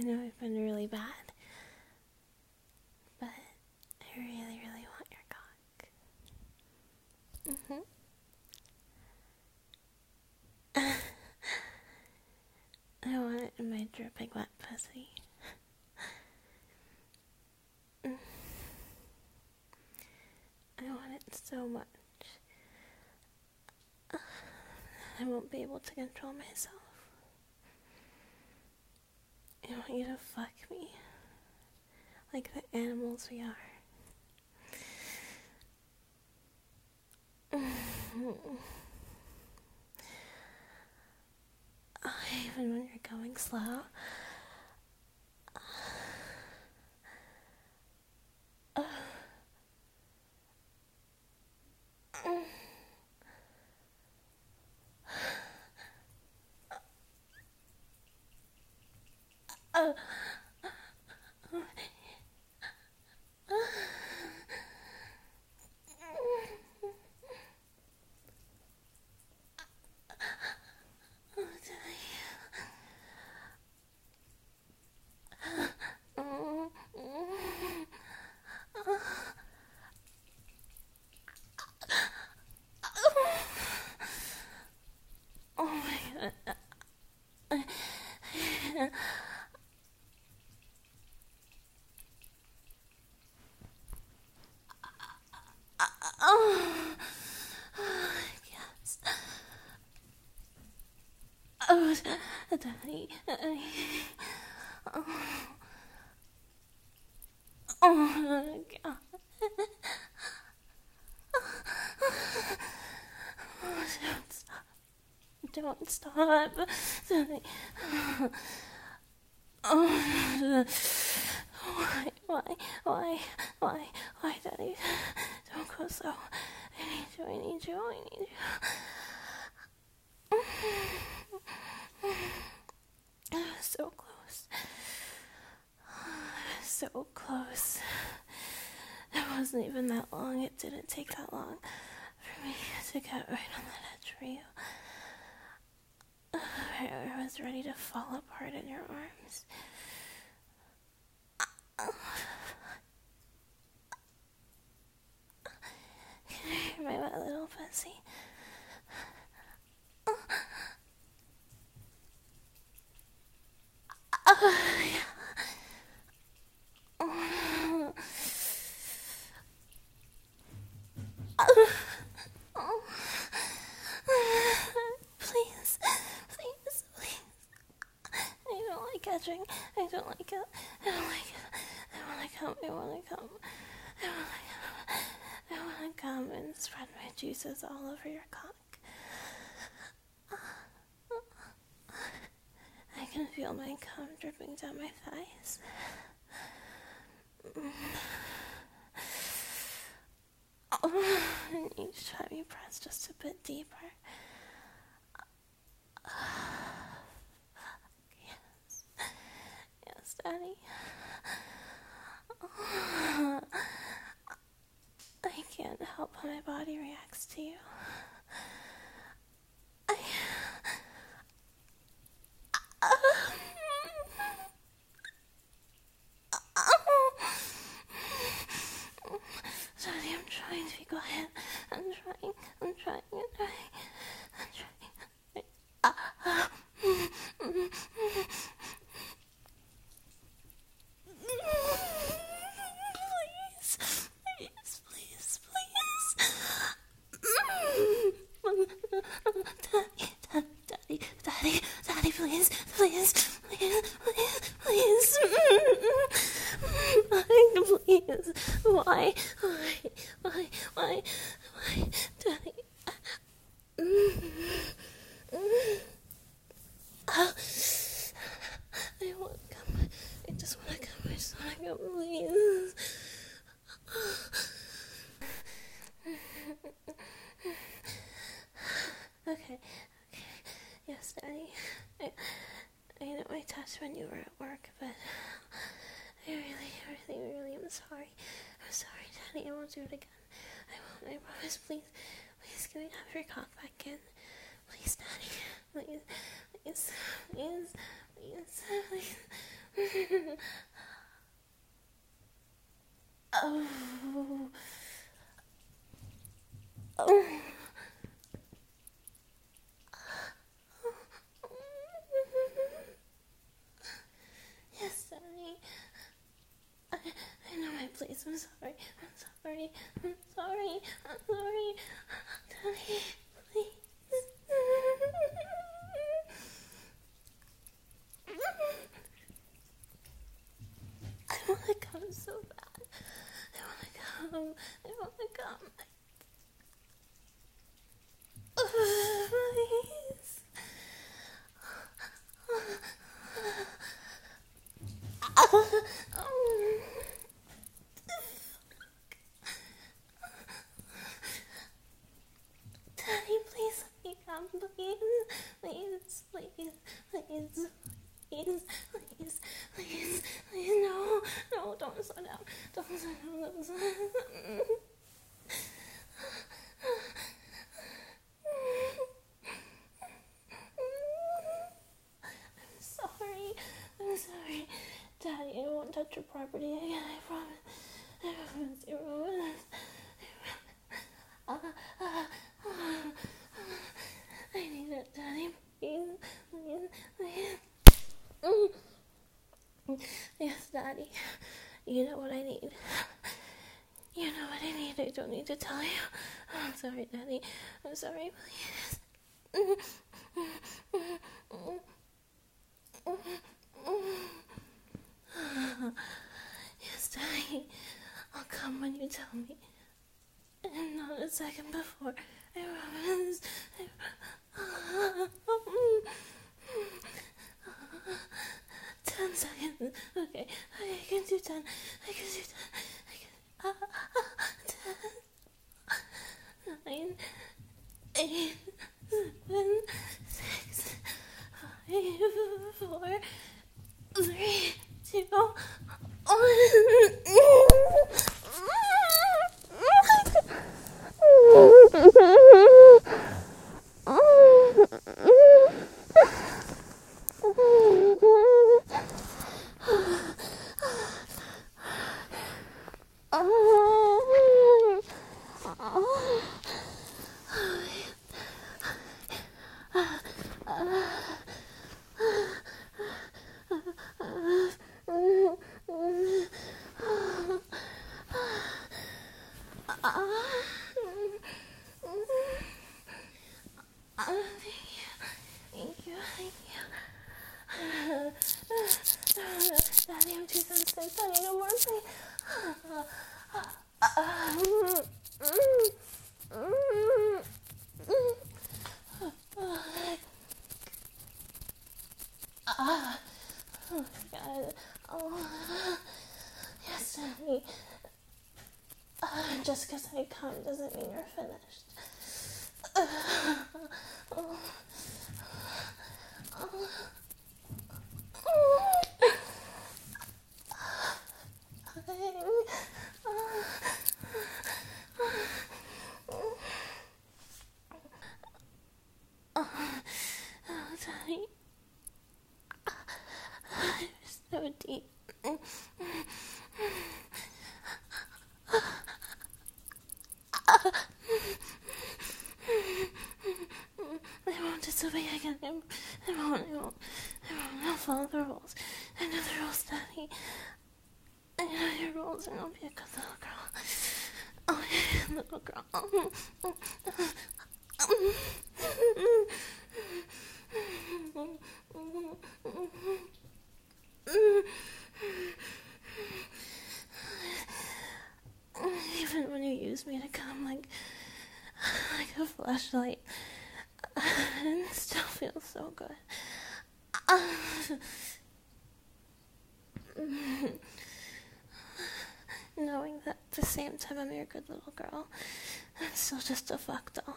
know I've been really bad, but I really, really want your cock. I want it in my dripping wet pussy. I want it so much. I won't be able to control myself. I want you to fuck me like the animals we are. Even when you're going slow. Oh my god. Yes. Oh, Daddy. Oh my god. Don't stop. Daddy. Oh, why, Daddy? Don't go so. I need you. So close. So close. It wasn't even that long. It didn't take that long for me to get right on that edge for you. I was ready to fall apart in your arms. Can you hear my wet little pussy? Please. I don't like edging. I don't like it. I want to come and spread my juices all over your cock. I can feel my cum dripping down my thighs. And each time you press just a bit deeper. Yes, Daddy. I can't help how my body reacts to you. Daddy, I'm trying to be quiet. I'm trying. Daddy, please. Please. Why, Daddy? I want to come. I just want to come, please. Okay. Yes, Daddy. I know I touched when you were at work, but I really am sorry. I'm sorry, Daddy. I won't do it again. I won't. I promise. Please, can we have your cock back in? Please, Daddy. please, please, please, please, please. Oh. Oh. Yes, Daddy. I know my place. I'm sorry. I'm sorry. Daddy, please. I want to come so bad. I want to come. Please. Daddy, please let me come, please, no, don't slow down, I'm sorry, Daddy, I won't touch your property again, I promise, I promise. I need it, Daddy, please. Yes, Daddy, you know what I need. I don't need to tell you. I'm sorry, Daddy. I'm sorry, please. Yes, Daddy. I'll come when you tell me. And not a second before. I promise. 10 seconds. Okay, I can do 10. 10, 9, 8, 7, 6, 5, 4, 3, 2, Thank you. Daddy, I'm too sensitive. Daddy, no more, please. Oh my God. Oh, yes, Daddy. Just because I come doesn't mean you're finished. Daddy, you're so deep. I won't disobey again. I won't. I'll follow the rules. I know the rules, Daddy. I know your rules, and I'll be a good little girl. Oh, yeah, little girl. Even when you use me to come like a flashlight, it still feels so good. Knowing that at the same time I'm your good little girl, I'm still just a fuck doll.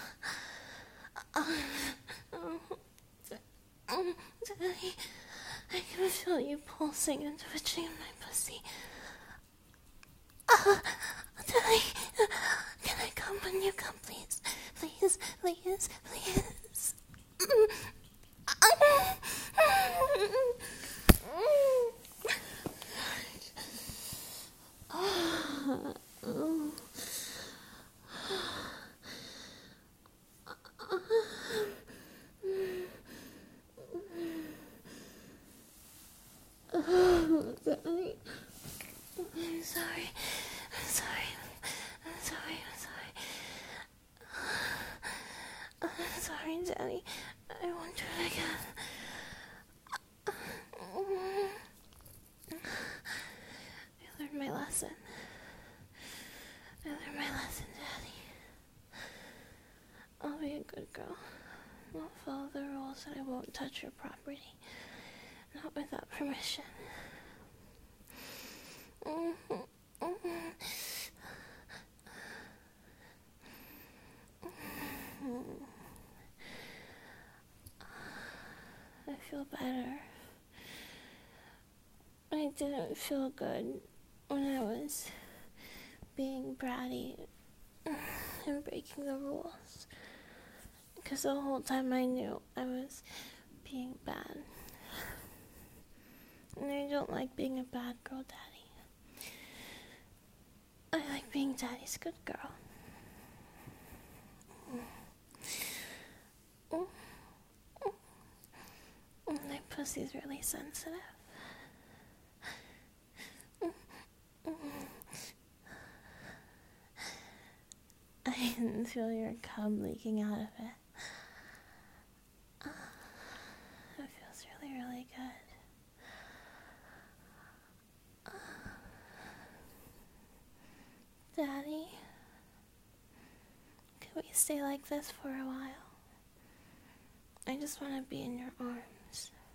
Daddy, I can feel you pulsing and twitching in my pussy. Daddy, can I come when you come, please? Please. Daddy. I'm sorry. I'm sorry. I'm sorry. I'm sorry, Daddy. I won't do it again. I learned my lesson. Daddy. I'll be a good girl. I'll follow the rules and I won't touch your property. Not without permission. I feel better. I didn't feel good when I was being bratty and breaking the rules. Because the whole time I knew I was being bad. And I don't like being a bad girl, Daddy. I like being Daddy's good girl. My pussy's really sensitive. I can feel your cum leaking out of it. It feels really, really good. Daddy, can we stay like this for a while? I just want to be in your arms.